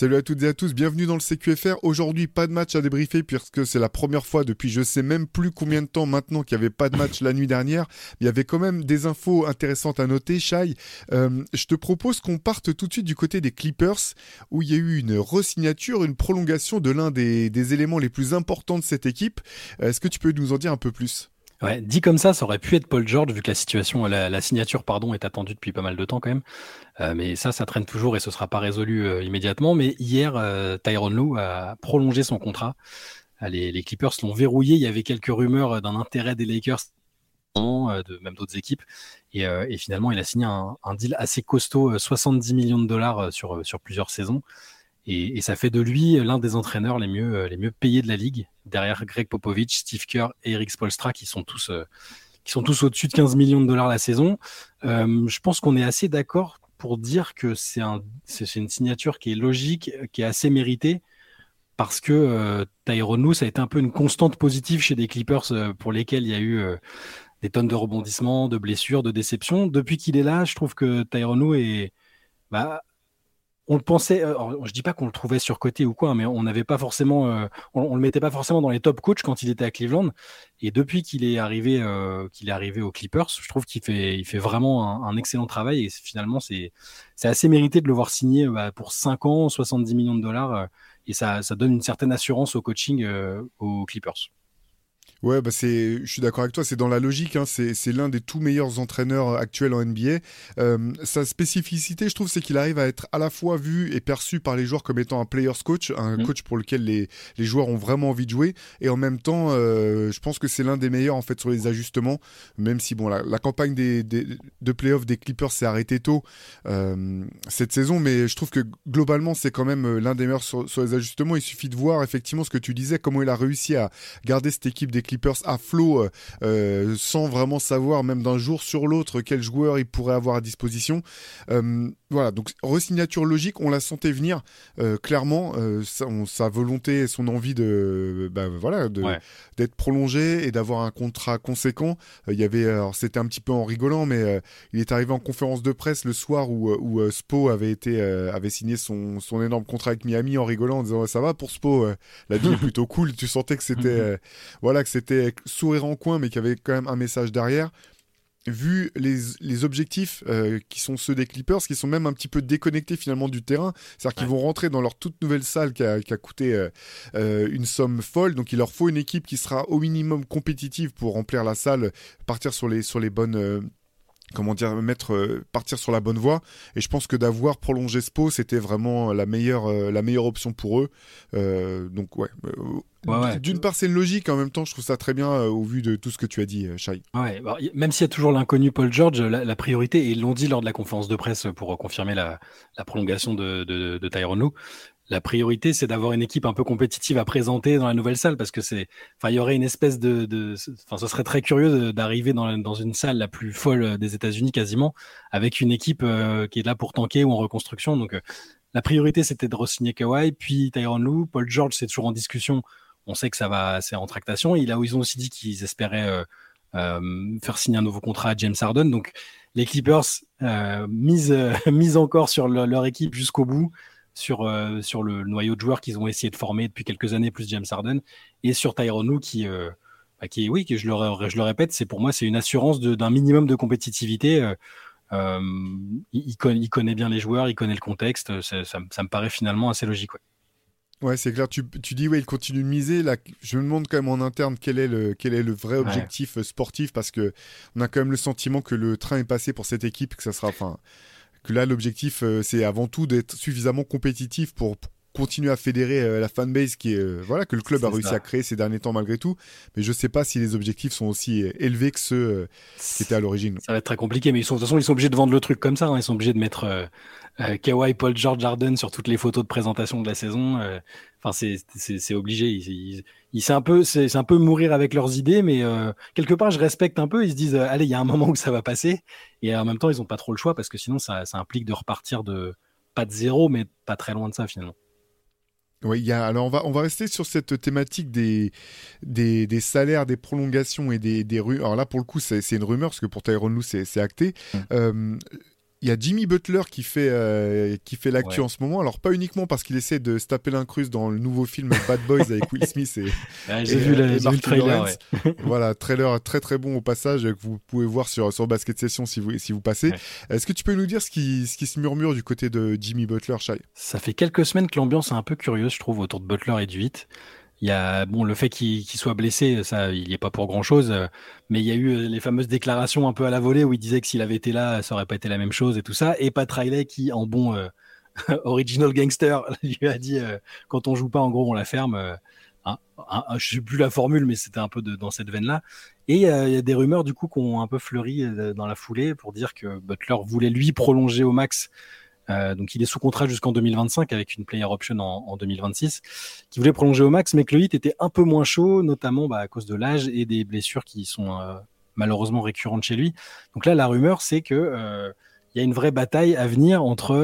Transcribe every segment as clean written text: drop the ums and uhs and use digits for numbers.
Salut à toutes et à tous, bienvenue dans le CQFR. Aujourd'hui, pas de match à débriefer puisque c'est la première fois depuis je sais même plus combien de temps maintenant qu'il n'y avait pas de match la nuit dernière. Il y avait quand même des infos intéressantes à noter, Shai. Je te propose qu'on parte tout de suite du côté des Clippers où il y a eu une re-signature, une prolongation de l'un des éléments les plus importants de cette équipe. Est-ce que tu peux nous en dire un peu plus ? Ouais, dit comme ça aurait pu être Paul George, vu que la situation, la signature, pardon, est attendue depuis pas mal de temps quand même. Mais ça traîne toujours et ce sera pas résolu immédiatement. Mais hier, Tyronn Lue a prolongé son contrat. Les Clippers l'ont verrouillé. Il y avait quelques rumeurs d'un intérêt des Lakers, même d'autres équipes. Et finalement, il a signé un deal assez costaud, 70 millions de dollars sur plusieurs saisons. Et ça fait de lui l'un des entraîneurs les mieux payés de la ligue, derrière Greg Popovich, Steve Kerr et Eric Spoelstra, qui sont tous au-dessus de 15 millions de dollars la saison. Je pense qu'on est assez d'accord pour dire que c'est une signature qui est logique, qui est assez méritée, parce que Tyronn Lue, ça a été un peu une constante positive chez des Clippers pour lesquels il y a eu des tonnes de rebondissements, de blessures, de déceptions. Depuis qu'il est là, je trouve que Tyronn Lue est... Bah, on le pensait, alors, je dis pas qu'on le trouvait surcoté ou quoi, mais on n'avait pas forcément, on le mettait pas forcément dans les top coachs quand il était à Cleveland. Et depuis qu'il est arrivé aux Clippers, je trouve il fait vraiment un excellent travail. Et finalement, c'est assez mérité de le voir signer pour 5 ans, 70 millions de dollars. Et ça donne une certaine assurance au coaching aux Clippers. Ouais, je suis d'accord avec toi, c'est dans la logique, hein, c'est l'un des tout meilleurs entraîneurs actuels en NBA. Sa spécificité, je trouve, c'est qu'il arrive à être à la fois vu et perçu par les joueurs comme étant un player's coach, un coach pour lequel les joueurs ont vraiment envie de jouer, et en même temps, je pense que c'est l'un des meilleurs en fait sur les ajustements, même si bon, la campagne de playoffs des Clippers s'est arrêtée tôt cette saison, mais je trouve que globalement, c'est quand même l'un des meilleurs sur les ajustements. Il suffit de voir effectivement ce que tu disais, comment il a réussi à garder cette équipe des Clippers à flot sans vraiment savoir même d'un jour sur l'autre quel joueur il pourrait avoir à disposition. Voilà, donc re-signature logique, on la sentait venir clairement, sa volonté et son envie Ouais. d'être prolongé et d'avoir un contrat conséquent. Il y avait, alors c'était un petit peu en rigolant, mais il est arrivé en conférence de presse le soir où Spo avait signé son énorme contrat avec Miami en rigolant en disant ça va pour Spo, la vie est plutôt cool. Tu sentais que c'était voilà, que c'était sourire en coin, mais qu'il y avait quand même un message derrière. Vu les objectifs qui sont ceux des Clippers, qui sont même un petit peu déconnectés finalement du terrain, c'est-à-dire qu'ils Ouais. vont rentrer dans leur toute nouvelle salle qui a coûté une somme folle, donc il leur faut une équipe qui sera au minimum compétitive pour remplir la salle, partir sur les bonnes... comment dire, partir sur la bonne voie. Et je pense que d'avoir prolongé Spo, c'était vraiment la meilleure option pour eux. Donc ouais. Ouais, ouais. D'une part, c'est une logique. En même temps, je trouve ça très bien au vu de tout ce que tu as dit, Shai. Ouais, alors, même s'il y a toujours l'inconnu Paul George, la priorité, et ils l'ont dit lors de la conférence de presse pour confirmer la prolongation de Tyronn Lue, la priorité, c'est d'avoir une équipe un peu compétitive à présenter dans la nouvelle salle, parce que il y aurait une espèce enfin, ce serait très curieux d'arriver dans une salle la plus folle des États-Unis quasiment, avec une équipe qui est là pour tanker ou en reconstruction. Donc, la priorité, c'était de re-signer Kawhi, puis Tyronn Lue. Paul George, c'est toujours en discussion. On sait que c'est en tractation. Ils ont aussi dit qu'ils espéraient faire signer un nouveau contrat à James Harden. Donc, les Clippers misent encore sur leur équipe jusqu'au bout, sur le noyau de joueurs qu'ils ont essayé de former depuis quelques années, plus James Harden, et sur Tyronn Lue oui, que je le répète, pour moi, c'est une assurance d'un minimum de compétitivité. Euh, il connaît bien les joueurs, il connaît le contexte. Ça me paraît finalement assez logique. Ouais. Ouais, c'est clair. Tu dis, ouais, il continue de miser. Là, je me demande quand même en interne quel est le vrai Ouais. objectif sportif, parce que on a quand même le sentiment que le train est passé pour cette équipe, que ça sera, enfin, que là, l'objectif, c'est avant tout d'être suffisamment compétitif pour continuer à fédérer la fanbase voilà, que le club a C'est réussi à ça. créer ces derniers temps malgré tout. Mais je sais pas si les objectifs sont aussi élevés que ceux qui étaient à l'origine. Ça va être très compliqué, mais de toute façon, ils sont obligés de vendre le truc comme ça. Hein. Ils sont obligés de mettre Kawhi, Paul George, Harden sur toutes les photos de présentation de la saison. Enfin, c'est obligé. C'est un peu mourir avec leurs idées, mais quelque part, je respecte un peu. Ils se disent, allez, il y a un moment où ça va passer. Et en même temps, ils n'ont pas trop le choix parce que sinon, ça implique de repartir pas de zéro, mais pas très loin de ça finalement. Oui, alors on va rester sur cette thématique des salaires, des prolongations et des rumeurs. Alors là, pour le coup, c'est une rumeur, parce que pour Tyronn Lue, c'est acté. Mm. Euh, il y a Jimmy Butler qui fait l'actu Ouais. en ce moment. Alors pas uniquement parce qu'il essaie de se taper l'incruste dans le nouveau film Bad Boys avec Will Smith Ouais, et j'ai vu le Martin trailer, Lawrence. ouais. Voilà, trailer très très bon au passage que vous pouvez voir sur Basket Session si vous passez. Ouais. Est-ce que tu peux nous dire ce qui se murmure du côté de Jimmy Butler, Shai? Ça fait quelques semaines que l'ambiance est un peu curieuse, je trouve, autour de Butler et du Heat. Il y a bon le fait qu'il soit blessé, ça, il n'y est pas pour grand-chose, mais il y a eu les fameuses déclarations un peu à la volée où il disait que s'il avait été là, ça aurait pas été la même chose et tout ça. Et Pat Riley qui, en bon original gangster, lui a dit quand on joue pas, en gros, on la ferme. Je sais plus la formule, mais c'était un peu dans cette veine-là. Et il y a des rumeurs du coup qui ont un peu fleuri dans la foulée pour dire que Butler voulait lui prolonger au max. Donc il est sous contrat jusqu'en 2025 avec une player option en 2026, qui voulait prolonger au max, mais que le Heat était un peu moins chaud, notamment à cause de l'âge et des blessures qui sont malheureusement récurrentes chez lui. Donc là, la rumeur, c'est que il y a une vraie bataille à venir entre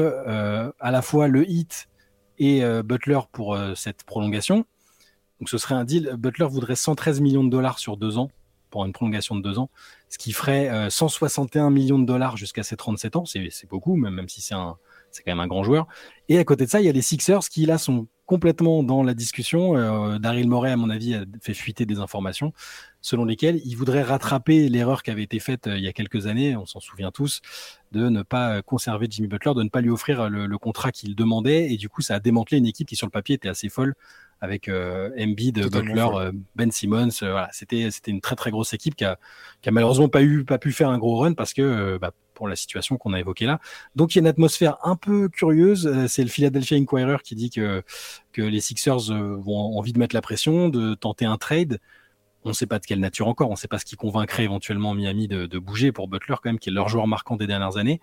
à la fois le Heat et Butler pour cette prolongation. Donc ce serait un deal. Butler voudrait 113 millions de dollars sur 2 ans pour une prolongation de 2 ans, ce qui ferait 161 millions de dollars jusqu'à ses 37 ans. C'est beaucoup, même si c'est quand même un grand joueur. Et à côté de ça, il y a les Sixers qui, là, sont complètement dans la discussion. Daryl Morey, à mon avis, a fait fuiter des informations selon lesquelles il voudrait rattraper l'erreur qui avait été faite il y a quelques années, on s'en souvient tous, de ne pas conserver Jimmy Butler, de ne pas lui offrir le contrat qu'il demandait. Et du coup, ça a démantelé une équipe qui, sur le papier, était assez folle avec Embiid, Totalement Butler, folle. Ben Simmons. Voilà, c'était une très très grosse équipe qui a malheureusement pas pu faire un gros run parce que pour la situation qu'on a évoquée là. Donc il y a une atmosphère un peu curieuse. C'est le Philadelphia Inquirer qui dit que les Sixers vont envie de mettre la pression, de tenter un trade. On ne sait pas de quelle nature encore. On ne sait pas ce qui convaincrait éventuellement Miami de bouger pour Butler quand même, qui est leur joueur marquant des dernières années.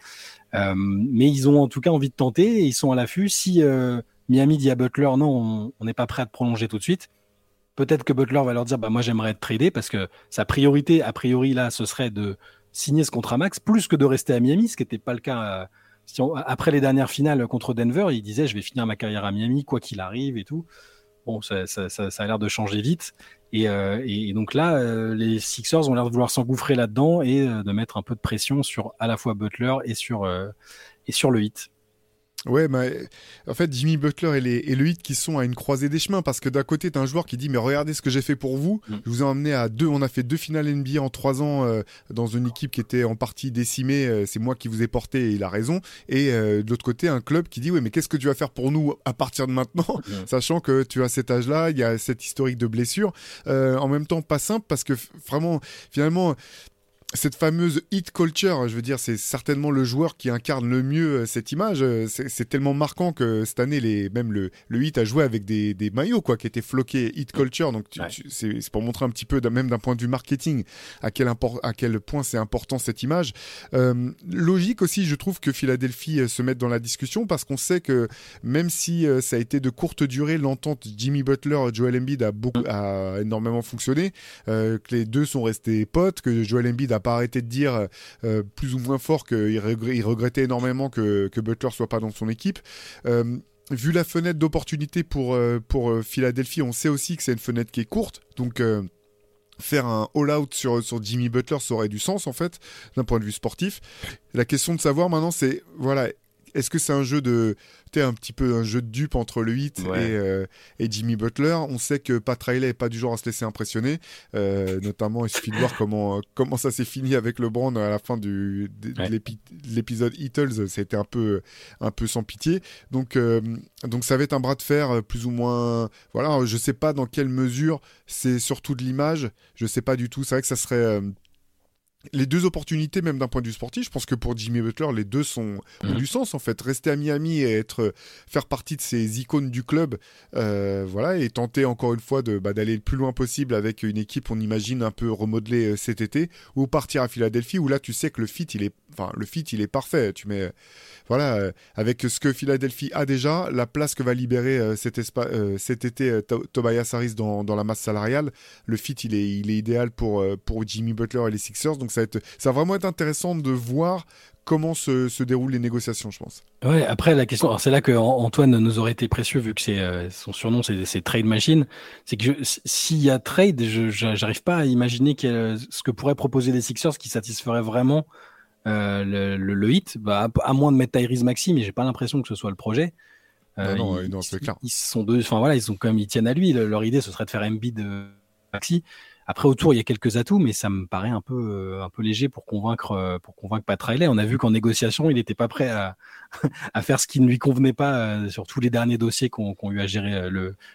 Mais ils ont en tout cas envie de tenter et ils sont à l'affût. Si Miami dit à Butler non, on n'est pas prêt à te prolonger tout de suite, peut-être que Butler va leur dire moi j'aimerais être tradé parce que sa priorité a priori là ce serait de signer ce contrat max plus que de rester à Miami, ce qui n'était pas le cas après les dernières finales contre Denver. Il disait je vais finir ma carrière à Miami quoi qu'il arrive et tout. Bon, ça a l'air de changer vite. Et donc là, les Sixers ont l'air de vouloir s'engouffrer là-dedans et de mettre un peu de pression sur à la fois Butler et sur le Heat. Ouais, mais en fait, Jimmy Butler et le Heat qui sont à une croisée des chemins parce que d'un côté, t'as un joueur qui dit mais regardez ce que j'ai fait pour vous. Je vous ai emmené on a fait 2 finales NBA en 3 ans dans une équipe qui était en partie décimée. C'est moi qui vous ai porté et il a raison. Et de l'autre côté, un club qui dit ouais mais qu'est-ce que tu vas faire pour nous à partir de maintenant, sachant que tu as cet âge-là, il y a cet historique de blessures. En même temps, pas simple parce que vraiment, finalement. Cette fameuse hit culture, je veux dire, c'est certainement le joueur qui incarne le mieux cette image. C'est tellement marquant que cette année, même le hit a joué avec des maillots quoi, qui étaient floqués hit culture. Donc c'est pour montrer un petit peu, même d'un point de vue marketing, à quel point c'est important cette image. Logique aussi, je trouve que Philadelphie se mette dans la discussion parce qu'on sait que même si ça a été de courte durée, l'entente Jimmy Butler, Joel Embiid a énormément fonctionné, que les deux sont restés potes, que Joel Embiid a pas arrêté de dire plus ou moins fort qu'il regrettait énormément que Butler soit pas dans son équipe. Vu la fenêtre d'opportunité pour Philadelphie, on sait aussi que c'est une fenêtre qui est courte, donc faire un all-out sur Jimmy Butler, ça aurait du sens en fait, d'un point de vue sportif. La question de savoir maintenant, c'est voilà, est-ce que c'est un jeu un petit peu un jeu de dupe entre le Heat et Jimmy Butler. On sait que Pat Riley est pas du genre à se laisser impressionner, notamment il suffit de voir comment ça s'est fini avec LeBron à la fin de l'épisode Heatles. C'était un peu sans pitié. Donc ça va être un bras de fer plus ou moins. Voilà, je sais pas dans quelle mesure c'est surtout de l'image. Je sais pas du tout. C'est vrai que ça serait les deux opportunités, même d'un point de vue sportif, je pense que pour Jimmy Butler, les deux ont du sens en fait. Rester à Miami et faire partie de ces icônes du club, voilà, et tenter encore une fois d'aller le plus loin possible avec une équipe, on imagine un peu remodelée cet été, ou partir à Philadelphie où là tu sais que le fit il est parfait. Tu mets voilà, avec ce que Philadelphie a déjà, la place que va libérer cet été Tobias Harris dans la masse salariale, le fit il est idéal pour Jimmy Butler et les Sixers. Donc ça va vraiment être intéressant de voir comment se déroulent les négociations, je pense. Ouais, après la question, alors c'est là que Antoine nous aurait été précieux vu que son surnom c'est Trade Machine. C'est que s'il y a trade, j'arrive pas à imaginer ce que pourraient proposer les Sixers qui satisferait vraiment le hit, bah, à moins de mettre Tyrese Maxey, mais j'ai pas l'impression que ce soit le projet. Non, c'est clair. Ils sont deux, enfin voilà, ils tiennent à lui. Leur idée, ce serait de faire Embiid Maxey. Après, autour, il y a quelques atouts, mais ça me paraît un peu léger pour convaincre Pat Riley. On a vu qu'en négociation, il n'était pas prêt à faire ce qui ne lui convenait pas sur tous les derniers dossiers qu'ont eu à gérer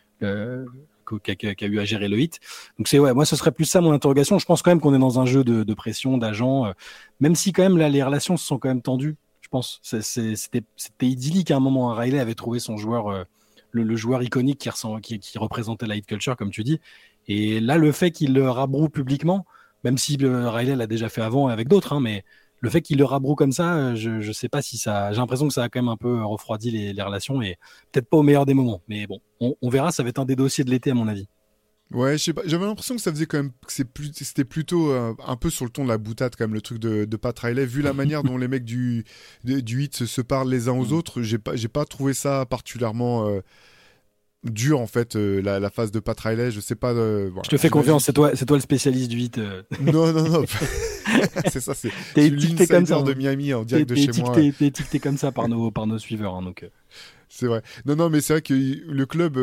qu'a eu à gérer le hit. Donc moi ce serait plus ça mon interrogation. Je pense quand même qu'on est dans un jeu de pression, d'agents, même si quand même là les relations se sont quand même tendues. Je pense c'était idyllique à un moment. Riley avait trouvé son joueur, le joueur iconique qui représentait la hit culture comme tu dis. Et là le fait qu'il le rabroue publiquement, même si Riley l'a déjà fait avant avec d'autres, hein, mais le fait qu'il le rabroue comme ça, je sais pas si ça. J'ai l'impression que ça a quand même un peu refroidi les relations et peut-être pas au meilleur des moments. Mais bon, on verra. Ça va être un des dossiers de l'été à mon avis. Ouais, je sais pas. J'avais l'impression que ça faisait quand même que c'était plutôt un peu sur le ton de la boutade quand même le truc de Pat Riley. Vu la manière dont les mecs du hit se parlent les uns aux autres, j'ai pas trouvé ça particulièrement dur en fait la phase de Pat Riley. Je sais pas. Voilà, je te fais confiance. C'est toi le spécialiste du hit. Non. C'est ça. C'est t'es étiqueté comme ça de Miami en direct de chez moi. T'es étiqueté comme ça par nos suiveurs. Hein, donc. C'est vrai. Non, mais c'est vrai que le club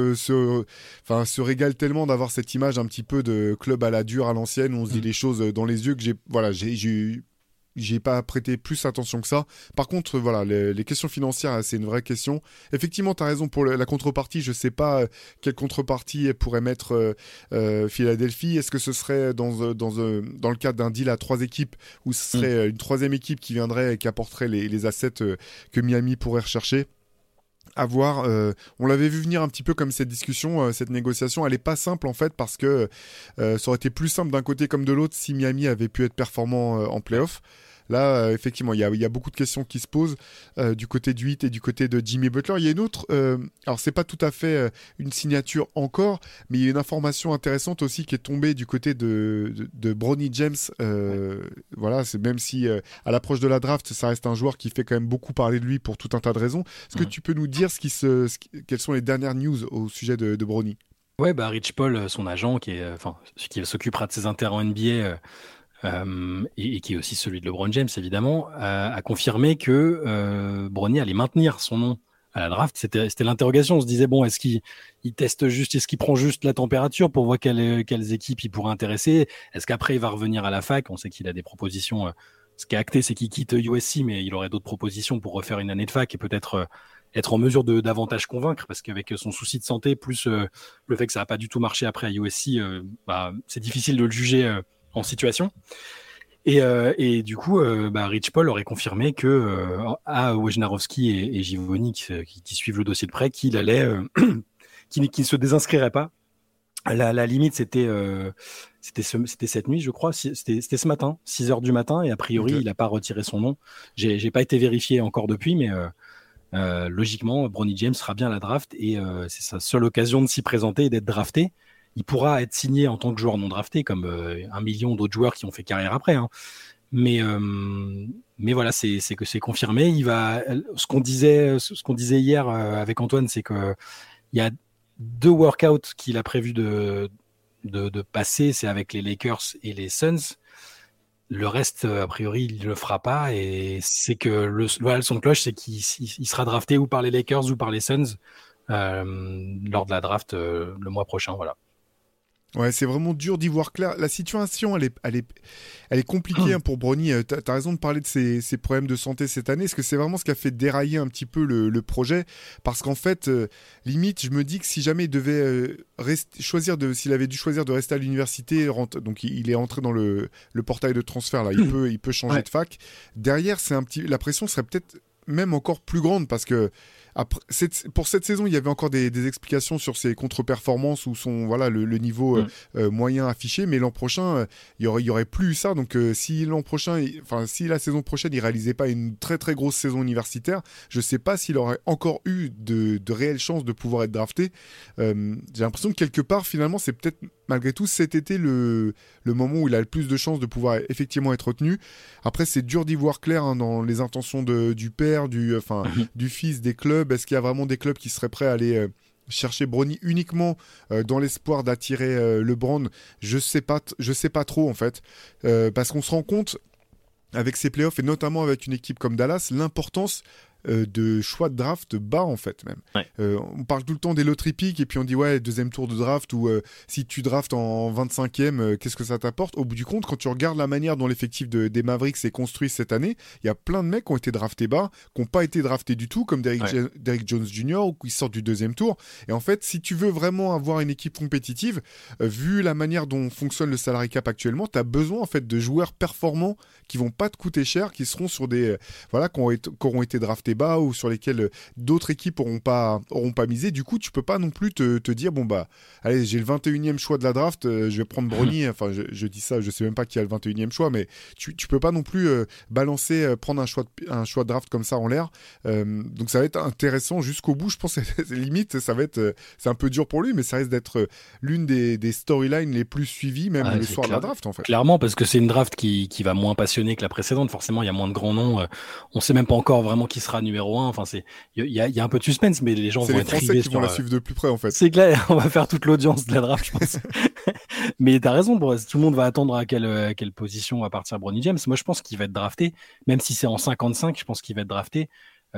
se régale tellement d'avoir cette image un petit peu de club à la dure, à l'ancienne, où on se dit les choses dans les yeux que j'ai pas prêté plus attention que ça. Par contre, voilà, les questions financières, c'est une vraie question. Effectivement, tu as raison pour la contrepartie. Je sais pas quelle contrepartie pourrait mettre Philadelphie. Est-ce que ce serait dans le cadre d'un deal à 3 équipes, ou ce serait une troisième équipe qui viendrait et qui apporterait les assets que Miami pourrait rechercher? À voir. On l'avait vu venir un petit peu comme cette discussion, cette négociation. Elle est pas simple en fait parce que ça aurait été plus simple d'un côté comme de l'autre si Miami avait pu être performant en playoff. Là, effectivement, il y a beaucoup de questions qui se posent du côté du Heat et du côté de Jimmy Butler. Il y a une autre, alors c'est pas tout à fait une signature encore, mais il y a une information intéressante aussi qui est tombée du côté de Bronny James. Voilà, c'est même si à l'approche de la draft, ça reste un joueur qui fait quand même beaucoup parler de lui pour tout un tas de raisons. Est-ce que tu peux nous dire quelles sont les dernières news au sujet de Bronny? Ouais, bah Rich Paul, son agent, qui s'occupera de ses intérêts en NBA. Et qui est aussi celui de LeBron James évidemment, a confirmé que Bronny allait maintenir son nom à la draft. C'était l'interrogation. On se disait bon, est-ce qu'il teste juste, est-ce qu'il prend juste la température pour voir quelles équipes il pourrait intéresser? Est-ce qu'après il va revenir à la fac? On sait qu'il a des propositions. Ce qui est acté, c'est qu'il quitte USC, mais il aurait d'autres propositions pour refaire une année de fac et peut-être être en mesure de davantage convaincre, parce qu'avec son souci de santé plus le fait que ça n'a pas du tout marché après à USC, c'est difficile de le juger en situation. Et du coup, Rich Paul aurait confirmé que à Wojnarowski et Givoni qui suivent le dossier de près, qu'il allait, qu'il ne se désinscrirait pas. La limite, c'était cette nuit, je crois. C'était ce matin, 6h du matin, et a priori, il n'a pas retiré son nom. J'ai pas été vérifié encore depuis, mais logiquement, Bronny James sera bien à la draft, et c'est sa seule occasion de s'y présenter et d'être drafté. Il pourra être signé en tant que joueur non drafté, comme 1 million d'autres joueurs qui ont fait carrière après. Hein. Mais voilà, c'est confirmé. Ce qu'on disait hier avec Antoine, c'est que il y a 2 workouts qu'il a prévu de passer, c'est avec les Lakers et les Suns. Le reste, a priori, il ne le fera pas. Et c'est que le son de cloche, c'est qu'il sera drafté ou par les Lakers ou par les Suns lors de la draft le mois prochain. Voilà. Ouais, c'est vraiment dur d'y voir clair. La situation, elle est compliquée pour Bronny. T'as raison de parler de ses problèmes de santé cette année. Est-ce que c'est vraiment ce qui a fait dérailler un petit peu le projet? Parce qu'en fait, limite, je me dis que si jamais il devait s'il avait dû choisir de rester à l'université, donc il est entré dans le portail de transfert là, il peut changer de fac. Derrière, la pression serait peut-être même encore plus grande parce que pour cette saison, il y avait encore des explications sur ses contre-performances ou le niveau moyen affiché, mais l'an prochain, il y aurait plus eu ça. Donc si la saison prochaine, il réalisait pas une très très grosse saison universitaire, je sais pas s'il aurait encore eu de réelles chances de pouvoir être drafté. J'ai l'impression que quelque part, finalement, c'est peut-être malgré tout cet été le moment où il a le plus de chances de pouvoir effectivement être retenu. Après, c'est dur d'y voir clair dans les intentions du père, du fils, des clubs. Est-ce qu'il y a vraiment des clubs qui seraient prêts à aller chercher Bronny uniquement dans l'espoir d'attirer LeBron? Je sais pas trop en fait, parce qu'on se rend compte. avec ces playoffs et notamment avec une équipe comme Dallas, l'importance de choix de draft bas en fait même. Ouais. On parle tout le temps des loteries pick et puis on dit ouais deuxième tour de draft ou si tu draftes en 25e qu'est-ce que ça t'apporte. Au bout du compte quand tu regardes la manière dont l'effectif des Mavericks s'est construit cette année, il y a plein de mecs qui ont été draftés bas, qui n'ont pas été draftés du tout comme Derrick Jones Jr. ou qui sortent du deuxième tour. Et en fait si tu veux vraiment avoir une équipe compétitive, vu la manière dont fonctionne le salary cap actuellement, tu as besoin en fait de joueurs performants qui vont pas te coûter cher, qui seront sur des qui auront été draftés bas ou sur lesquels d'autres équipes auront pas misé. Du coup, tu peux pas non plus te dire bon bah allez, j'ai le 21e choix de la draft, je vais prendre Bronny, enfin je dis ça, je sais même pas qui a le 21e choix, mais tu peux pas non plus prendre un choix de draft comme ça en l'air. Donc ça va être intéressant jusqu'au bout, je pense limite ça va être c'est un peu dur pour lui, mais ça risque d'être l'une des storylines les plus suivies même le soir de la draft en fait. Clairement, parce que c'est une draft qui va moins passionner que la précédente, forcément il y a moins de grands noms, on sait même pas encore vraiment qui sera numéro 1, enfin il y a un peu de suspense, mais les gens vont être rivés. C'est les Français qui vont la suivre de plus près en fait. C'est clair, on va faire toute l'audience de la draft je pense. Mais t'as raison, tout le monde va attendre à quelle position va partir Bronny James. Moi je pense qu'il va être drafté, même si c'est en 55, je pense qu'il va être drafté,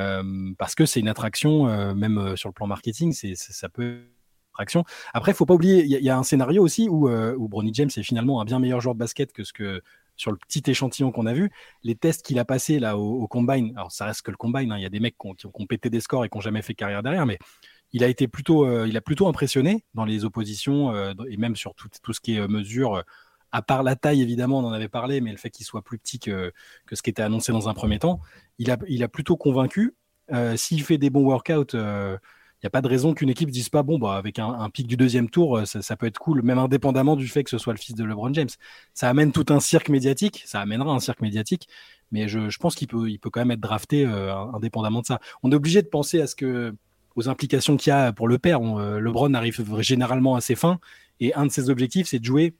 parce que c'est une attraction, même sur le plan marketing, ça peut attraction. Après, il faut pas oublier, il y a un scénario aussi où Bronny James est finalement un bien meilleur joueur de basket que ce que sur le petit échantillon qu'on a vu. Les tests qu'il a passés là au combine, alors ça reste que le combine, hein, il y a des mecs qui ont pété des scores et qui n'ont jamais fait carrière derrière, mais il a plutôt impressionné dans les oppositions et même sur tout ce qui est mesure. À part la taille, évidemment, on en avait parlé, mais le fait qu'il soit plus petit que ce qui était annoncé dans un premier temps, il a plutôt convaincu. S'il fait des bons workouts, il n'y a pas de raison qu'une équipe ne dise pas, bon, bah, avec un pic du deuxième tour, ça peut être cool, même indépendamment du fait que ce soit le fils de LeBron James. Ça amène tout un cirque médiatique, ça amènera un cirque médiatique, mais je pense qu'il peut quand même être drafté indépendamment de ça. On est obligé de penser aux implications qu'il y a pour le père. LeBron arrive généralement à ses fins, et un de ses objectifs, c'est de jouer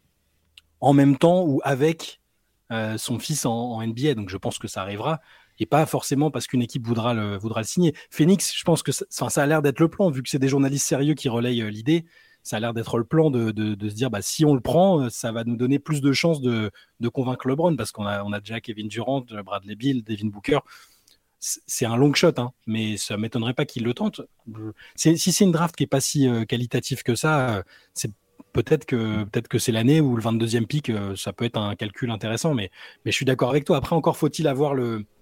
en même temps ou avec son fils en NBA, donc je pense que ça arrivera. Et pas forcément parce qu'une équipe voudra le signer. Phoenix, je pense que ça a l'air d'être le plan, vu que c'est des journalistes sérieux qui relayent l'idée. Ça a l'air d'être le plan de se dire, bah, si on le prend, ça va nous donner plus de chances de convaincre LeBron, parce qu'on a déjà Kevin Durant, Bradley Beal, Devin Booker. C'est un long shot, hein, mais ça ne m'étonnerait pas qu'il le tente. Si c'est une draft qui n'est pas si qualitative que ça, c'est peut-être que c'est l'année où le 22e pick, ça peut être un calcul intéressant, mais je suis d'accord avec toi. Après, encore faut-il avoir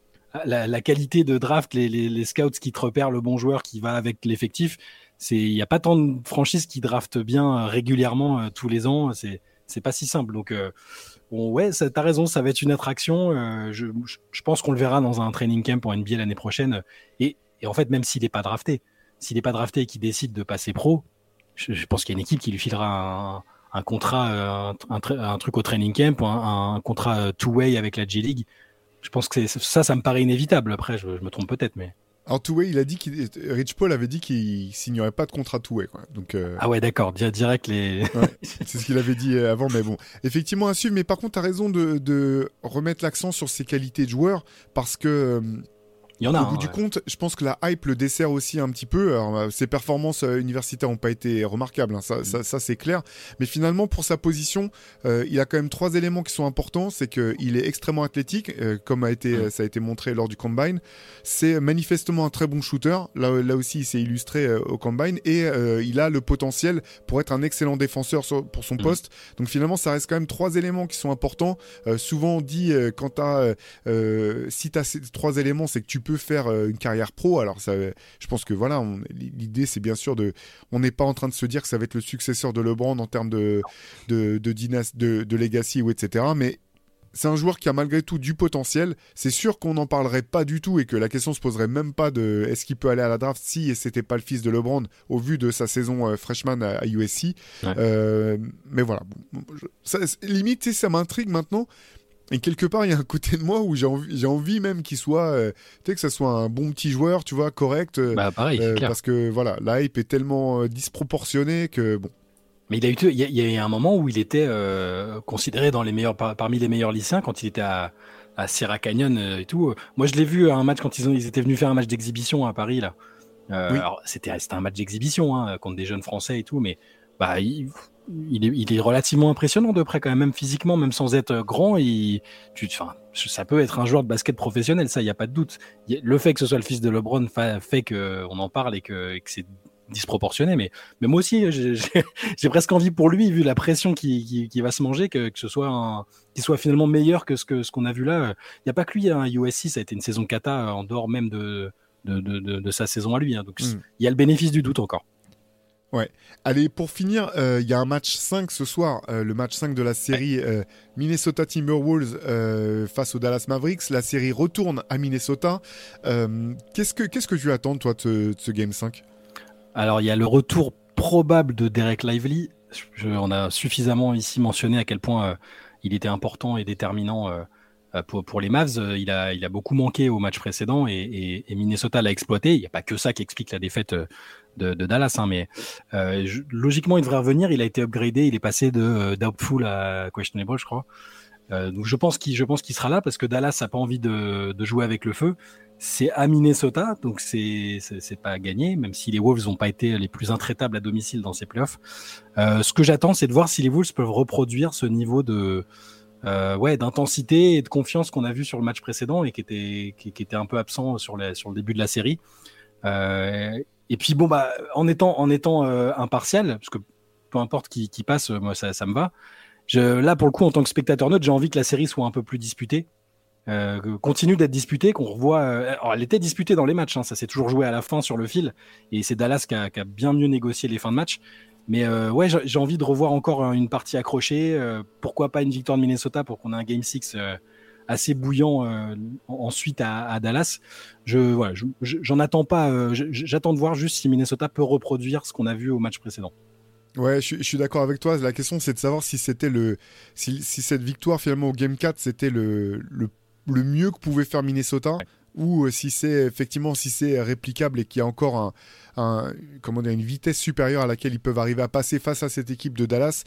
la qualité de draft, les scouts qui te repèrent le bon joueur qui va avec l'effectif. Il n'y a pas tant de franchises qui draftent bien régulièrement tous les ans. C'est pas si simple. Donc, ouais, t'as raison, ça va être une attraction. Je pense qu'on le verra dans un training camp en NBA l'année prochaine. Et en fait, même s'il n'est pas drafté et qu'il décide de passer pro, je pense qu'il y a une équipe qui lui filera un contrat, un truc au training camp, un contrat two-way avec la G-League. Je pense que ça me paraît inévitable. Après, je me trompe peut-être, mais... Alors, two-way, Rich Paul avait dit qu'il signerait pas de contrat two-way, quoi. Donc, Ah ouais, d'accord, direct les... Ouais, c'est ce qu'il avait dit avant, mais bon. Effectivement, à suivre, mais par contre, tu as raison de remettre l'accent sur ses qualités de joueur, parce que... Il y en a, au bout du compte, je pense que la hype le dessert aussi un petit peu. Alors, ses performances universitaires n'ont pas été remarquables, hein, ça c'est clair. Mais finalement, pour sa position, il a quand même 3 éléments qui sont importants. C'est qu'il est extrêmement athlétique, comme ça a été montré lors du Combine. C'est manifestement un très bon shooter. Là aussi, il s'est illustré au Combine. Et il a le potentiel pour être un excellent défenseur pour son poste. Donc finalement, ça reste quand même 3 éléments qui sont importants. Souvent, on dit, si tu as ces 3 éléments, c'est que tu peux faire une carrière pro. Alors je pense que voilà, l'idée c'est bien sûr on n'est pas en train de se dire que ça va être le successeur de LeBron en termes de legacy ou etc. Mais c'est un joueur qui a malgré tout du potentiel. C'est sûr qu'on n'en parlerait pas du tout et que la question se poserait même pas de est-ce qu'il peut aller à la draft si c'était pas le fils de LeBron au vu de sa saison freshman à USC. Ouais. Mais voilà, limite ça m'intrigue maintenant. Et quelque part, il y a un côté de moi où j'ai envie même qu'il soit, que ça soit un bon petit joueur, tu vois, correct. Pareil, c'est clair. Parce que voilà, la hype est tellement disproportionnée que bon. Mais il y a eu un moment où il était considéré parmi les meilleurs lycéens quand il était à Sierra Canyon et tout. Moi, je l'ai vu à un match quand ils étaient venus faire un match d'exhibition à Paris là. Oui. Alors c'était un match d'exhibition contre des jeunes Français et tout, mais bah, il est relativement impressionnant de près quand même physiquement, même sans être grand. Ça peut être un joueur de basket professionnel, ça, il n'y a pas de doute. Le fait que ce soit le fils de LeBron fait qu'on en parle et que c'est disproportionné, mais moi aussi, j'ai presque envie pour lui, vu la pression qui va se manger, que ce soit qu'il soit finalement meilleur que ce qu'on a vu là. Il n'y a pas que lui, hein, USC, ça a été une saison cata en dehors même de sa saison à lui. Hein, donc il y a le bénéfice du doute encore. Ouais. Allez, pour finir, il y a un match 5 ce soir, le match 5 de la série Minnesota Timberwolves face aux Dallas Mavericks. La série retourne à Minnesota. Qu'est-ce que tu attends, toi, de ce Game 5 ? Alors, il y a le retour probable de Derek Lively. On a suffisamment ici mentionné à quel point il était important et déterminant pour les Mavs. Il a beaucoup manqué au match précédent et Minnesota l'a exploité. Il n'y a pas que ça qui explique la défaite de Dallas, hein, mais logiquement, il devrait revenir. Il a été upgradé. Il est passé de doubtful à questionable, je crois. Donc je pense qu'il sera là parce que Dallas n'a pas envie de jouer avec le feu. C'est à Minnesota, donc c'est pas gagné, même si les Wolves n'ont pas été les plus intraitables à domicile dans ces playoffs. Ce que j'attends, c'est de voir si les Wolves peuvent reproduire ce niveau d'intensité et de confiance qu'on a vu sur le match précédent et qui était un peu absent sur le début de la série. Et puis bon, bah en étant impartial, parce que peu importe qui passe, moi ça me va. Là, pour le coup, en tant que spectateur neutre, j'ai envie que la série soit un peu plus disputée. Continue d'être disputée, qu'on revoit. Alors, elle était disputée dans les matchs, hein, ça s'est toujours joué à la fin sur le fil, et c'est Dallas qui a bien mieux négocié les fins de match. Mais j'ai envie de revoir encore une partie accrochée. Pourquoi pas une victoire de Minnesota pour qu'on ait un Game 6 assez bouillant ensuite à Dallas. J'en attends pas. J'attends de voir juste si Minnesota peut reproduire ce qu'on a vu au match précédent. Ouais, je suis d'accord avec toi. La question, c'est de savoir si c'était si cette victoire finalement au Game 4, c'était le mieux que pouvait faire Minnesota, ou si c'est réplicable et qu'il y a encore une vitesse supérieure à laquelle ils peuvent arriver à passer face à cette équipe de Dallas.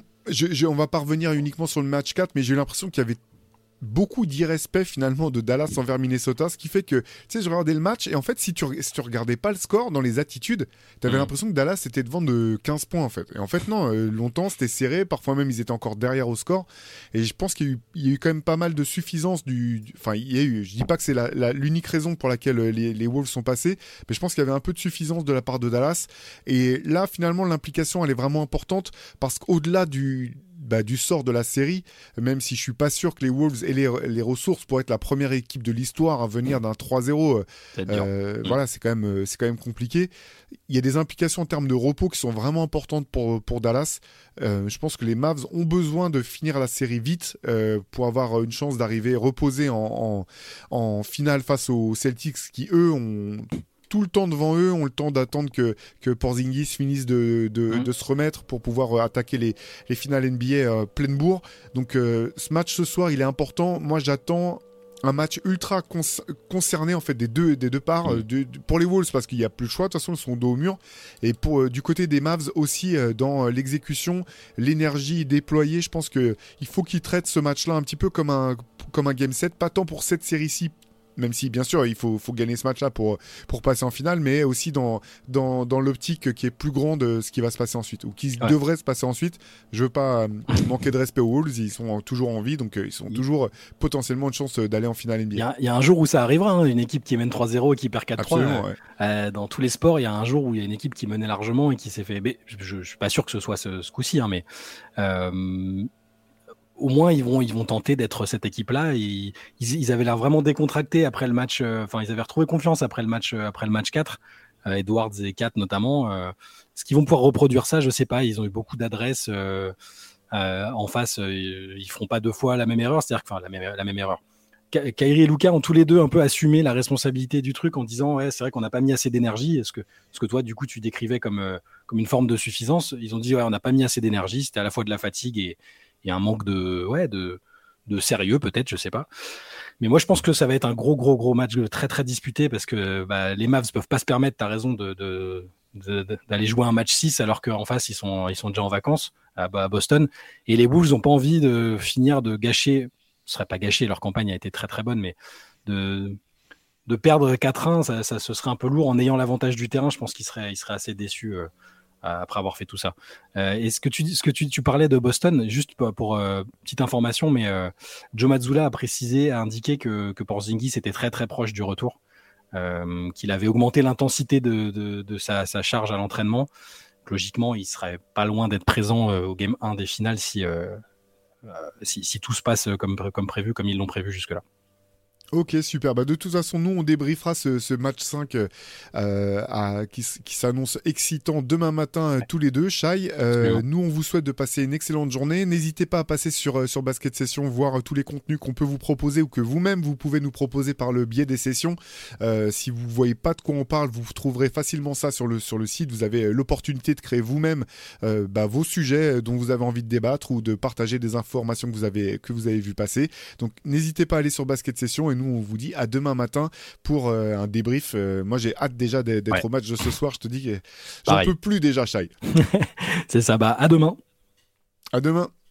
On va pas revenir uniquement sur le match 4, mais j'ai eu l'impression qu'il y avait beaucoup d'irrespect finalement de Dallas envers Minnesota, ce qui fait que, tu sais, je regardais le match et en fait, si tu regardais pas le score dans les attitudes, t'avais l'impression que Dallas était devant de 15 points en fait. Et en fait, non, longtemps c'était serré, parfois même ils étaient encore derrière au score. Et je pense qu'il y a eu quand même pas mal de suffisance enfin, il y a eu, je dis pas que c'est l'unique raison pour laquelle les Wolves sont passés, mais je pense qu'il y avait un peu de suffisance de la part de Dallas. Et là, finalement, l'implication elle est vraiment importante parce qu'au-delà du sort de la série, même si je suis pas sûr que les Wolves aient les ressources pour être la première équipe de l'histoire à venir d'un 3-0. Voilà, c'est quand même compliqué. Il y a des implications en termes de repos qui sont vraiment importantes pour Dallas. Je pense que les Mavs ont besoin de finir la série vite pour avoir une chance d'arriver reposés en finale face aux Celtics qui, eux, ont tout le temps devant eux, ont le temps d'attendre que Porzingis finisse de se remettre pour pouvoir attaquer les finales NBA pleine bourre. Donc ce match ce soir, il est important. Moi, j'attends un match ultra concerné en fait des deux parts pour les Wolves parce qu'il n'y a plus le choix. De toute façon, ils sont dos au mur. Et du côté des Mavs aussi, dans l'exécution, l'énergie déployée, je pense qu'il faut qu'ils traitent ce match-là un petit peu comme un Game 7, pas tant pour cette série-ci, même si bien sûr il faut gagner ce match-là pour passer en finale, mais aussi dans l'optique qui est plus grande de ce qui va se passer ensuite, ou qui devrait se passer ensuite. Je veux pas manquer de respect aux Wolves, ils sont toujours en vie, donc ils sont toujours potentiellement une chance d'aller en finale NBA. Il y a un jour où ça arrivera, hein, une équipe qui mène 3-0 et qui perd 4-3. Dans tous les sports, il y a un jour où il y a une équipe qui menait largement et qui s'est fait... Je suis pas sûr que ce soit ce coup-ci, hein, mais... au moins ils vont tenter d'être cette équipe-là. Et ils avaient l'air vraiment décontractés après le match. Enfin, ils avaient retrouvé confiance après le match 4. Edwards et Kat notamment. Est-ce qu'ils vont pouvoir reproduire ça? Je sais pas. Ils ont eu beaucoup d'adresses en face. Ils feront pas deux fois la même erreur. C'est-à-dire que, enfin, la même erreur. Kyrie et Luka ont tous les deux un peu assumé la responsabilité du truc en disant c'est vrai qu'on n'a pas mis assez d'énergie. Ce que toi du coup tu décrivais comme une forme de suffisance. Ils ont dit on n'a pas mis assez d'énergie. C'était à la fois de la fatigue et un manque de sérieux peut-être, je sais pas. Mais moi je pense que ça va être un gros match très très disputé parce que les Mavs peuvent pas se permettre, t'as raison, d'aller jouer un match 6 alors qu'en face ils sont déjà en vacances à Boston, et les Wolves ont pas envie de finir de gâcher, ce serait pas gâché, leur campagne a été très très bonne, mais de perdre 4-1, ça ce serait un peu lourd en ayant l'avantage du terrain. Je pense qu'ils seraient assez déçus après avoir fait tout ça. Et tu parlais de Boston, juste pour petite information, mais Joe Mazzulla a indiqué que Porzingis était très très proche du retour, qu'il avait augmenté l'intensité de sa charge à l'entraînement. Logiquement, il serait pas loin d'être présent au Game 1 des finales si tout se passe comme prévu, comme ils l'ont prévu jusque-là. Ok, super. Bah, de toute façon, nous, on débriefera ce match 5 qui s'annonce excitant demain matin tous les deux. Shai, nous, on vous souhaite de passer une excellente journée. N'hésitez pas à passer sur Basket Session, voir tous les contenus qu'on peut vous proposer ou que vous-même, vous pouvez nous proposer par le biais des sessions. Si vous voyez pas de quoi on parle, vous trouverez facilement ça sur le site. Vous avez l'opportunité de créer vous-même vos sujets dont vous avez envie de débattre ou de partager des informations que vous avez vu passer. Donc, n'hésitez pas à aller sur Basket Session et nous, on vous dit à demain matin pour un débrief. Moi, j'ai hâte déjà d'être au match de ce soir. Je te dis que j'en peux plus déjà, Shai. C'est ça. À demain. À demain.